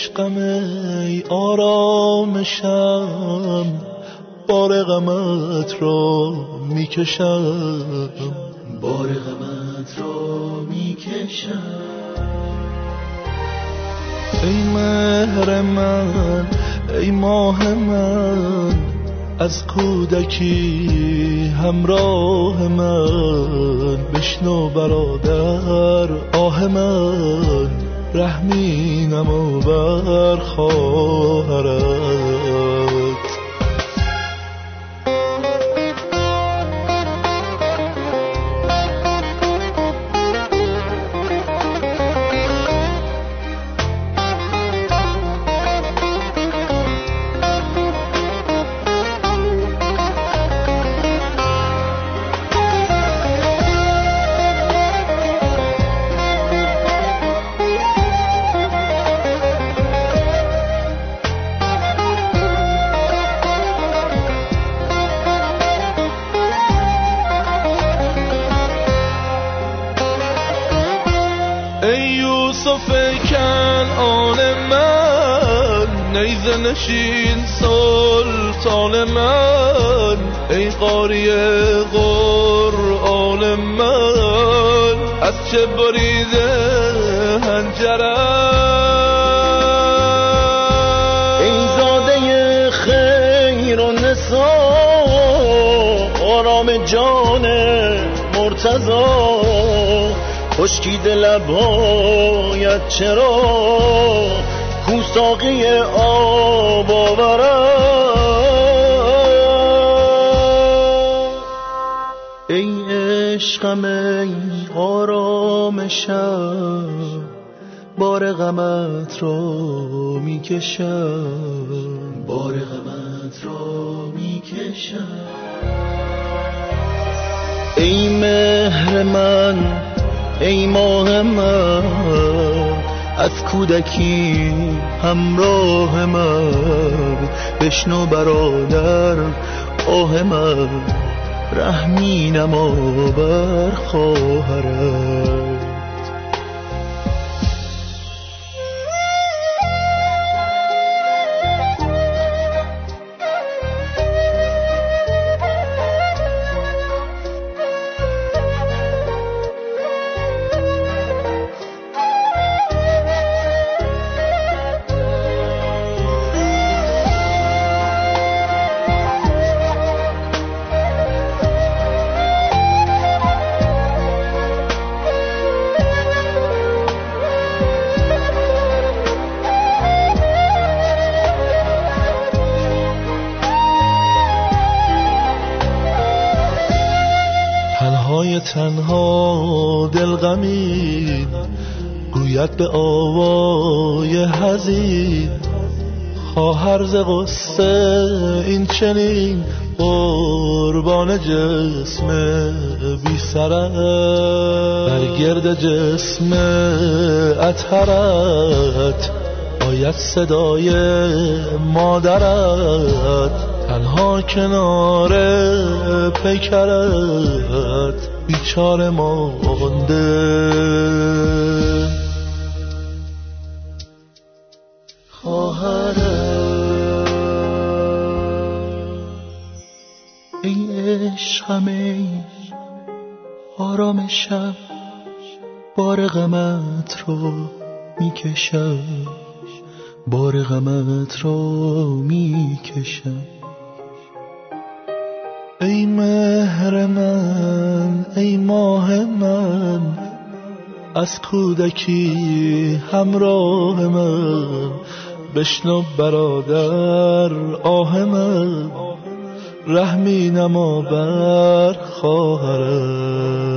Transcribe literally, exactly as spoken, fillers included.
عشقم ای آرامشم، بار غمت را میکشم، بار غمت را میکشم. ای مهر من، ای ماه من، از کودکی همراه من، بشنو برادر آه من، رحمی نما بر خواهرت. ای یوسف کنعان من، نیزه نشین سلطان من، ای قاری قرآن من، از چه بریده هنجرم. ای زاده خیر و نسا، آرام جان مرتضی، خشکیده لبهایت چرا کو ساقی آب آورد. ای عشقم ای آرامشم، بار غمت را میکشم، بار غمت را میکشم. ای مهر من، ای ماه من، از کودکی همراه من، بشنو برادر آه من، رحمی نما بر خواهرت. تنهای تنها دل غمین، گوید به آوای حزین، خواهر ز غصه این چنین، قربان جسم بی سرت، بر گرد جسم اطهرت آید صدای مادرت، تنها کنار پیکرت بیچاره مانده. خواهرت ای عشقم ای آرامشم، بار غمت رو میکشم، بار غمت رو میکشم. ای مهر من، ای ماه من، از کودکی همراه من، بشنو برادر آه من، رحمی نما بر خواهرت.